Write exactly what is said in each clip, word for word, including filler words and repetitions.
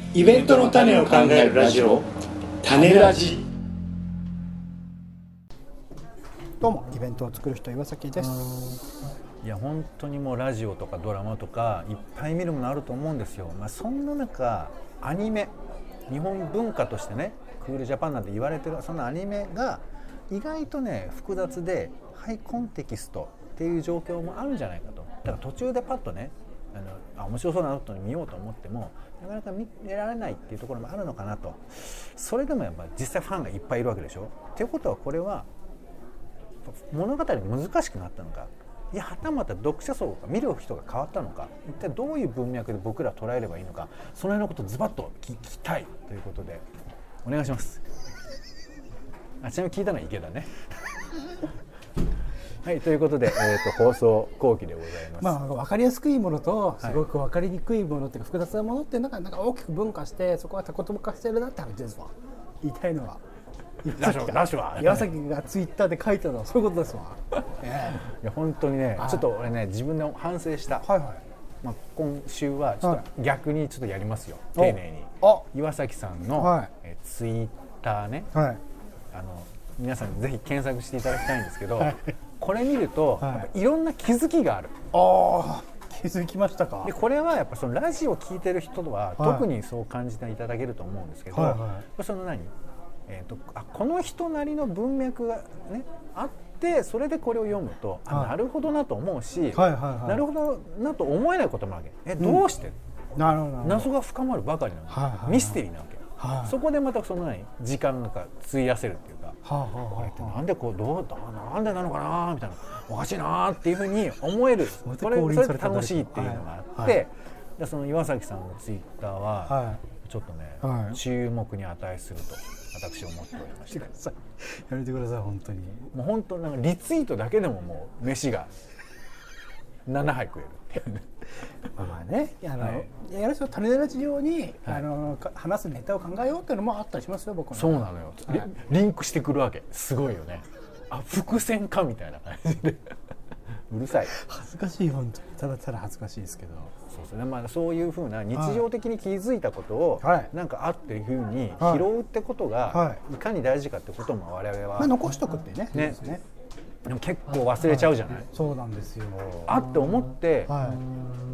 イベントの種を考えるラジオ、種ラジ。 どうも、イベントを作る人岩崎です。 いや本当にもうラジオとかドラマとかいっぱい見るものあると思うんですよ。まあ、そんな中アニメ、日本文化としてねクールジャパンなんて言われてるそのアニメが意外とね複雑でハイコンテキストっていう状況もあるんじゃないかと。だから途中でパッとねあのあ面白そうなのに見ようと思ってもなかなか見られないっていうところもあるのかなと。それでもやっぱ実際ファンがいっぱいいるわけでしょ。っていうことはこれは物語が難しくなったのか、いやはたまた読者層が見る人が変わったのか、一体どういう文脈で僕ら捉えればいいのか、その辺のことをズバッと聞きたいということでお願いします。あちなみに聞いたのは池田ねはいということで、えー、と放送後期でございます。 まあ、分かりやすくいいものとすごく分かりにくいものっていうか、複雑なものっていうのがなんか大きく分化して、そこは言葉化してるなって話ですわ。言いたいのはラシュラシュは岩崎がツイッターで書いたのはそういうことですわ。えいや本当にねちょっと俺ね自分で反省した、 はいはい。 まあ、今週はちょっと逆にちょっとやりますよ、丁寧に。 あ岩崎さんの、 はいえツイッターね、 はいあの皆さんぜひ検索していただきたいんですけど、 はい、 これ見ると、 はい、 やっぱいろんな気づきがある。 ああ気づきましたか。 でこれはやっぱそのラジオを聞いてる人は、はい、特にそう感じていただけると思うんですけど、はいはい、その何えー、とあこの人なりの文脈が、ね、あってそれでこれを読むと、はい、あなるほどなと思うし、はいはいはい、なるほどなと思えないこともあるわけ。えどうして、うん、なるほど謎が深まるばかりなの、はいはいはい、ミステリーなわけ、はい、そこでまたその何時間が費やせるっていうか、はいはいはい、これってなんでこうどうなんでなのかなみたいな、おかしいなっていうふうに思えるこれそれって楽しいっていうのがあって、はいはい、でその岩崎さんのツイッターは、はい、ちょっとね、はい、注目に値すると私は思っておりましてやめてください本当に。 もう本当なんかリツイートだけでももう飯がななはい食えるっていうねまあね、あの、はい、やる人種ラジ用に、はい、あの話すネタを考えようっていうのもあったりしますよ僕の。 そうなのよ、はい、リンクしてくるわけ。すごいよね。あ伏線かみたいな感じでうるさい。 恥ずかしい本当に。ただただ恥ずかしいですけど。 そうですね、まあ、そういうふうな日常的に気づいたことを、はい、なんかあっていうふうに拾うってことが、はい、いかに大事かってことも我々は、 まあ、残しとくってね。 ね、 ですね。 でも結構忘れちゃうじゃない。はい、 そうなんですよ。 あって思って、はい、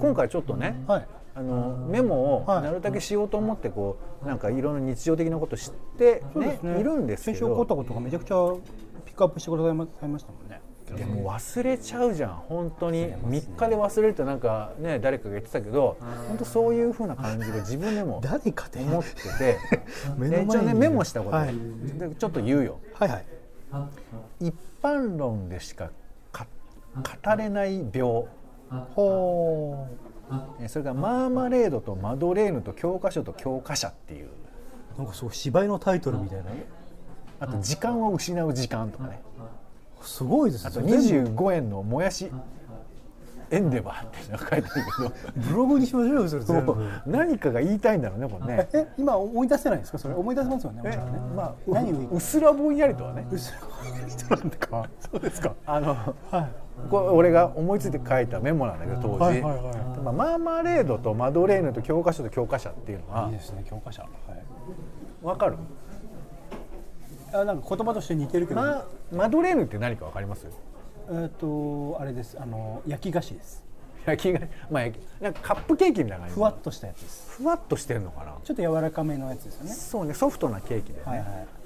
今回ちょっとね、はい、あのメモをなるだけしようと思ってこうなんかいろんな日常的なことを知って、ねね、いるんですけど、 先週起こったことがめちゃくちゃピックアップしてくださいましたもんね。 でも忘れちゃうじゃん本当に。みっかで忘れるってなんかね誰かが言ってたけど、本当そういう風な感じが自分でも誰かで思ってて一応ねメモしたこと、はい、でちょっと言うよ。はいはい。一般論でしか語れない病。ほう。それからマーマレードとマドレーヌと教科書と教科書っていう、 なんかそう芝居のタイトルみたいな。 あと時間を失う時間とかね。 すごいですね。 あとにじゅうごえんのもやしエンデバーって書いてあるけどブログにしましょうよそれ。そう何かが言いたいんだろうねこれね。 え今思い出せないんですかそれ。思い出せますよね。ねまあ何うっすらぼんやりとはね。 うっすらぼんやりとなんだか。そうですか。 あの、はい、これ俺が思いついて書いたメモなんだけど当時、はいはいはい、まあ、マーマレードとマドレーヌと教科書と教科書っていうのは。 いいですね教科書。はい。 わかる？ あなんか言葉として似てるけど、 ま、マドレーヌって何かわかります？ えっとあれです。あの焼き菓子です。 焼き菓子、まあなんかカップケーキみたいな感じ。 ふわっとしたやつです。 ふわっとしてるのかな。 ちょっと柔らかめのやつですよね。 そうね、ソフトなケーキでね。はいはい、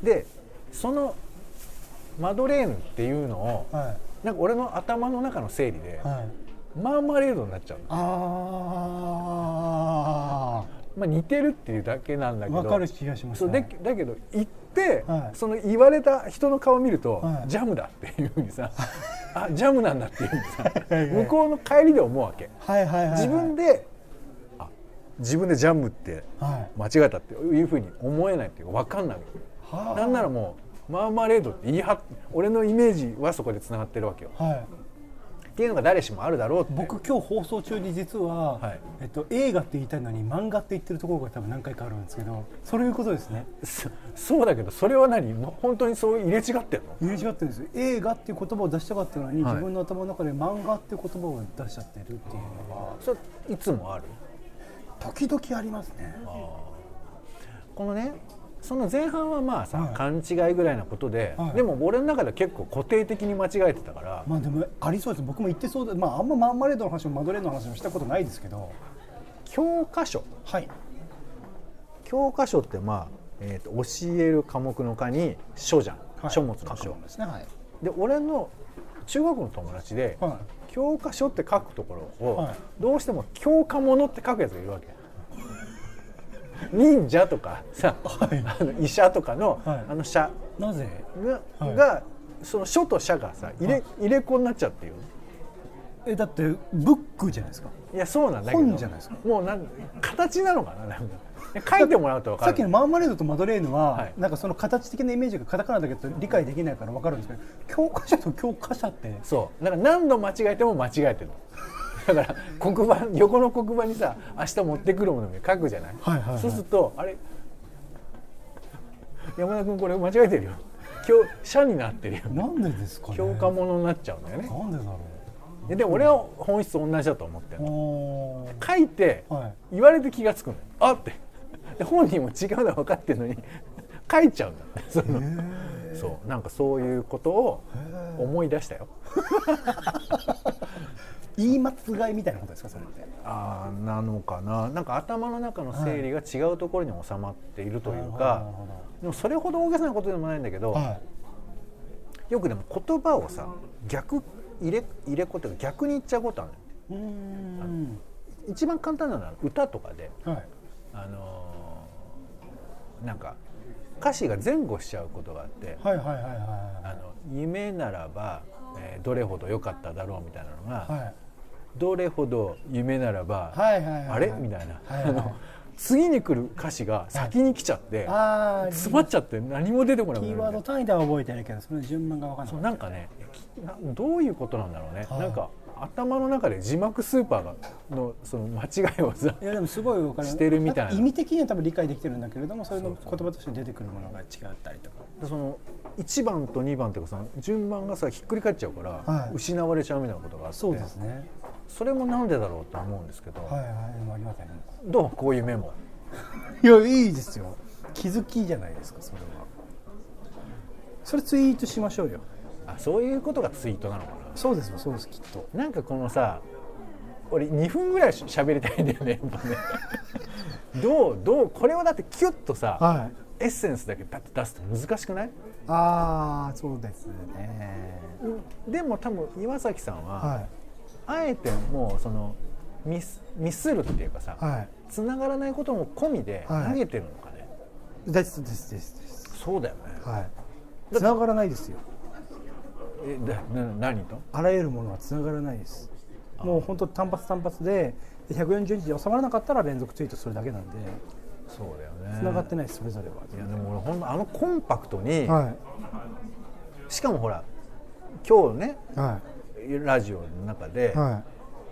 でそのマドレーヌっていうのを、はい、なんか俺の頭の中の整理で、はい、マーマレードになっちゃうの。ああ。まあ似てるっていうだけなんだけど。 わかる気がします、ね。 そうだけど言って、はい、その言われた人の顔を見ると、はい、ジャムだっていうふうにさあジャムなんだっていうふうにさ向こうの帰りで思うわけ。はいはいはいはい、自分であ自分でジャムって間違えたっていうふうに思えないっていうか分かんない。はい、なんならもうマーマレードって言い張って俺のイメージはそこでつながってるわけよ。はい、っていうのが誰しもあるだろうって。 僕今日放送中に実は、はい、えっと、映画って言いたいのに漫画って言ってるところが多分何回かあるんですけど、そういうことですね。 そ, そうだけどそれは何本当にそう入れ違ってるの？ 入れ違ってるんですよ。映画っていう言葉を出したかったのに、はい、自分の頭の中で漫画っていう言葉を出しちゃってるっていうのは。 それいつもある？ 時々ありますね。あこのねその前半はまあさ、 はい、 勘違いぐらいなことで、はい、でも俺の中では結構固定的に間違えてたから。 まあでもありそうです。僕も言ってそうで、まああんまマーマレードの話もマドレーヌの話もしたことないですけど、 教科書、 はい、 教科書ってまあ、えー、と教える科目の科に書じゃん、はい、書物の書ですね、はい、で俺の中学の友達で、はい、教科書って書くところを、はい、どうしても教科物って書くやつがいるわけ。忍者とかさ、はい、あの医者とかの、はい、あの社なぜが、はい、がその書と社がさ入れ、はい、入れ子になっちゃってるよ。 えだってブックじゃないですか。 いやそうなんだけど本じゃないですか。 もうなん形なのかな、なんか書いてもらうと分かる。 さっきのマーマレードとマドレーヌは、はい、なんかその形的なイメージがカタカナだけど理解できないから分かるんですけど、教科書と教科書ってそうだから何度間違えても間違えてる。だから黒板横の黒板にさ明日持ってくるものに書くじゃない、はいはいはい、そうするとあれ山田君これ間違えてるよ、今日社になってるよ。 なんでですかね。 教科物になっちゃうんだよね。 なんでだろう。 でも俺は本質同じだと思ってるの。書いて言われて気がつくのよ、あってで本人も違うのは分かってるのに書いちゃうんだって。そのそうなんかそういうことを思い出したよ。 言い間違いみたいなことですかそれって。 ああなのかな。なんか頭の中の整理が違うところに収まっているというか、はい、でもそれほど大げさなことでもないんだけど、はい、よくでも言葉をさ逆入れ入れ子っていうか逆に言っちゃうことある。うーん一番簡単なのは歌とかで、はい、あのー、なんか歌詞が前後しちゃうことがあって、はいはいはいはい、あの夢ならば、えー、どれほど良かっただろうみたいなのが、はい、どれほど夢ならば、はいはいはいはい、あれみたいな、はいはい、あの次に来る歌詞が先に来ちゃって、はい、詰まっちゃって何も出てこなくなる、ね、 キーワード単位では覚えてるけどその順番が分かんない。 そうなんかねどういうことなんだろうね、はい、なんか頭の中で字幕スーパーが の, その間違いをさいやでもすごい分かるしてるみたいな。 意味的には多分理解できてるんだけれどもそれの言葉として出てくるものが違ったりとか。 そのいちばんとにばんとかさ順番がさひっくり返っちゃうから、はい、失われちゃうみたいなことがあって。 そうですね。 それもなんでだろうと思うんですけど、 はいはい、ありますね。 どうこういうメモいやいいですよ。気づきじゃないですかそれは。それツイートしましょうよ。 あそういうことがツイートなのかな。 そうですよそうですきっと。 なんかこのさ俺にふんぐらい喋りたいんだよねやっぱねどうどうこれをだってキュッとさ、はい、エッセンスだけパッと出すと難しくない？ ああそうですね。 でも多分岩崎さんは、はい、あえてもうそのミス、ミスるっていうかさ、はい、繋がらないことも込みで投げてるのかね。 ですですですです。 そうだよね。はい。 繋がらないですよ。 えだな何と？ あらゆるものは繋がらないです。もう本当単発単発でひゃくよんじゅうにちで収まらなかったら連続ツイートするだけなんで。 そうだよね。 繋がってないですそれぞれは。 いやでも俺ほんとあのコンパクトに、はい、しかもほら今日ね、はい、ラジオの中で、はい、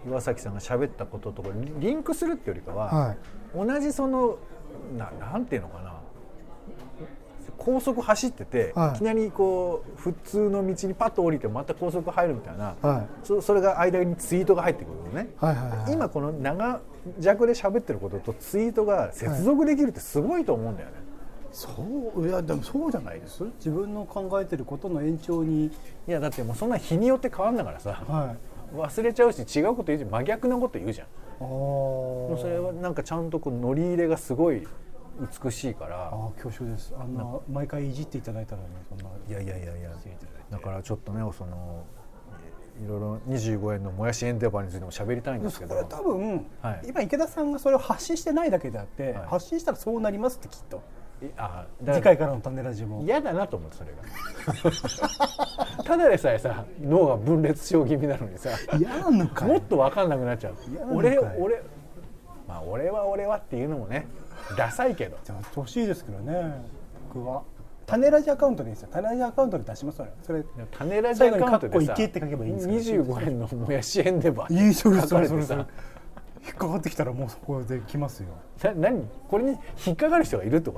岩崎さんが喋ったこととかリンクするっていうよりかは、はい、同じその な, なんていうのかな高速走ってて、はい、いきなりこう普通の道にパッと降りてまた高速入るみたいな、はい、そ, それが間にツイートが入ってくるのね、はいはいはい、今この長尺で喋ってることとツイートが接続できるってすごいと思うんだよね、はい、 そういやでもそうじゃないです。自分の考えてることの延長に。 いやだってもうそんな日によって変わんだからさ、はい、忘れちゃうし違うこと言うじゃん真逆なこと言うじゃん。あもうそれはなんかちゃんとこう乗り入れがすごい美しいから。あ恐縮です。あんな毎回いじっていただいたらねそんな。 いやいやいやいやだからちょっとねそのいろいろにじゅうごえんのもやしエンデバーについても喋りたいんですけど、 これ多分、はい、今池田さんがそれを発信してないだけであって、はい、発信したらそうなりますってきっと。あ次回からの種ラジも嫌だなと思ってそれがただでさえさ脳が分裂症気味なのにさ嫌なのかもっと分かんなくなっちゃう。俺俺まあ俺は俺はっていうのもねダサいけどじゃあ欲しいですけどね。僕は種ラジアカウントでいいですよ。種ラジアカウントで出します。それそれ種ラジアカウントでさって書けばいいんですか。 にじゅうごえんのもやしエンデバーいいそれそれそれそれ引っかかってきたらもうそこで来ますよ。な何これに引っかかる人がいるってこと？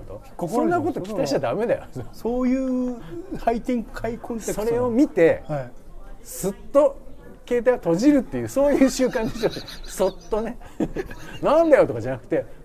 そんなこと期待しちゃダメだよ。 そういう配点開コンテクストそれを見て、はい、すっと携帯を閉じるっていうそういう習慣でしょそっとねなんだよとかじゃなくて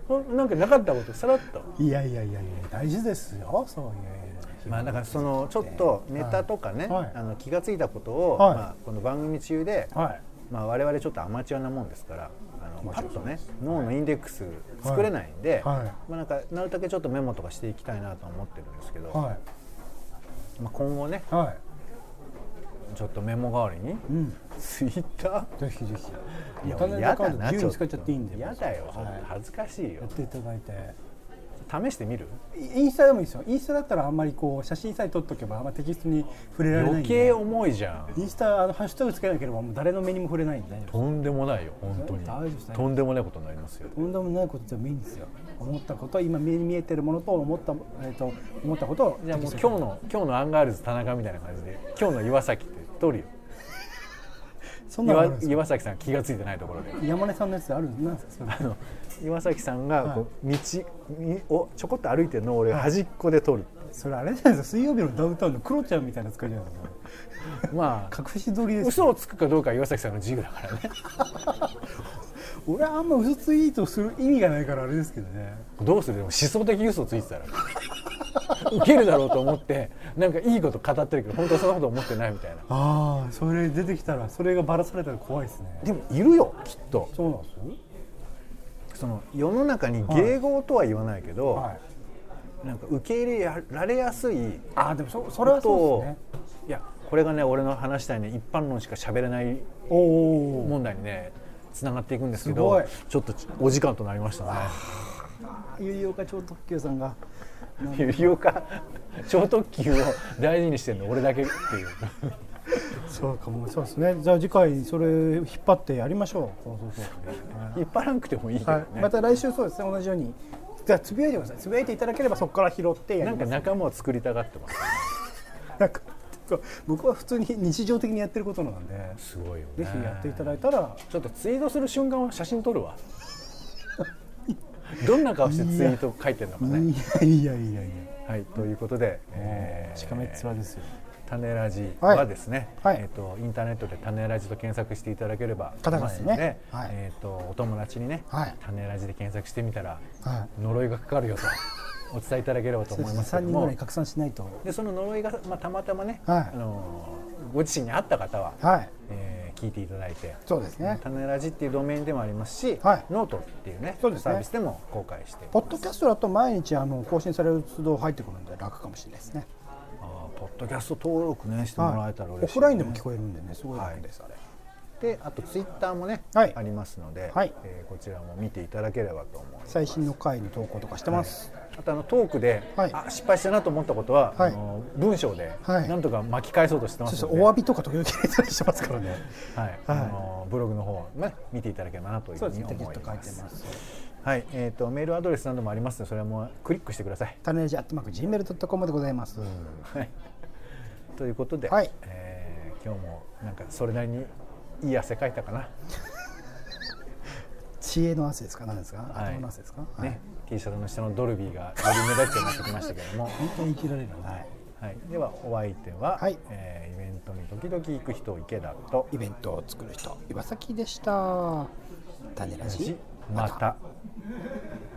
ほんなんかなかったことさらっと。 いやいやいやいや大事ですよそういう。 まあだからそのちょっとネタとかね、 はい、 あの気がついたことを、 はい、 まあこの番組中で、 はい、 まあ我々ちょっとアマチュアなもんですから、あのパッとね脳のインデックス作れないんで、はいはい、まあなんかなるだけちょっとメモとかしていきたいなと思ってるんですけど、はい、まあ今後ね、はい、ちょっとメモ代わりに、うん、ツイッターぜひぜひ。 いや嫌だな、ちょっと嫌だよ、はい、恥ずかしいよ。 やっていただいて。 試してみる？ インスタでもいいですよ。インスタだったらあんまりこう写真さえ撮っとけばあんまテキストに触れられないんで。 余計重いじゃん。 インスタあのハッシュタグつけなければもう誰の目にも触れないんで。 とんでもないよ本当に。とんでもないことになりますよ。 とんでもないことでもいいんですよ。思ったこと今目に見えてるものと思ったえっ、ー、と思ったことをじゃあもう今日の今日のアンガールズ田中みたいな感じで今日の岩崎って撮るよ。そんなの岩崎さん気がついてないところで。 山根さんのやつあるんですか？ あの岩崎さんがこう道をちょこっと歩いてるのを俺端っこで撮る。 それあれじゃないですか。水曜日のダウンタウンのクロちゃんみたいな作りじゃないですか。まあ隠し撮りです。 嘘をつくかどうかは岩崎さんの自由だからね。 俺はあんま嘘ツイートする意味がないからあれですけどね。 どうする？でも思想的嘘ついてたらウケるだろうと思ってなんかいいこと語ってるけど本当はそんなこと思ってないみたいな。 ああそれ出てきたらそれがバラされたら怖いですね。 でもいるよきっと。 そうなんです。 その世の中に迎合とは言わないけど、はい、なんか受け入れられやすいあでも そ, それはそうですね。 いやこれがね俺の話したいね一般論しか喋れない問題にねつながっていくんですけどちょっとお時間となりましたね。 ゆりおか超特急さんがゆりおか超特急を大事にしてるの俺だけっていうそうかもそうですね。じゃあ次回それ引っ張ってやりましょう。そうそうそう引っ張らなくてもいいけどね、 はい、また来週そうですね同じようにじゃあつぶやいてください。つぶやいていただければそこから拾ってやります。 なんか仲間を作りたがってます、ね、 なんか僕は普通に日常的にやってることなのですごいよね。 ぜひやっていただいたらちょっとツイートする瞬間は写真撮るわどんな顔してツイート書いてるのかね。 いやいやいやいやはいということで、 えー、しかめっ面ですよ。 種ラジはですね、 はいえー、とインターネットで種ラジと検索していただければ出ますので、ねはいえー、とお友達にね、はい、種ラジで検索してみたら、はい、呪いがかかるよとお伝えいただければと思いますけども、さんにんぐらい拡散しないと。でその呪いが、まあ、たまたまね、はい、あのご自身に合った方は、はいえー、聞いていただいて、 そうですね。 種ラジっていうドメインでもありますし、はい、ノートっていうね、そうですね、サービスでも公開して、 ポッドキャストだと毎日あの更新される都度入ってくるんで楽かもしれないですね。 ポッドキャスト登録ねしてもらえたら嬉しい、ね、 オフラインでも聞こえるんでねすごい楽です、はい、あれであとツイッターもね、はい、ありますので、はいえー、こちらも見ていただければと思います。 最新の回の投稿とかしてます、 はい、あとあのトークで、はい、あ失敗したなと思ったことは、はい、あの文章でなんとか巻き返そうとしてますので、はい、 お詫びとか時々入れたりしてますからねはい、はい、あのブログの方ね見ていただければなというふうに思います。書いてますはい、えーと、メールアドレスなどもありますのでそれはもうクリックしてください。 種ラジアットマークジーメールドットコムでございます、 はいということで、はいえー、今日もなんかそれなりにいい汗かいたかな知恵の汗ですか何ですか、はい、頭の汗ですか、 ねはい、T シャツの下のドルビーがより目立つようになってきましたけども本当に生きられるな、はいはい、ではお相手は、はいえー、イベントに時々行く人池田とイベントを作る人岩崎でした。種ラジまた。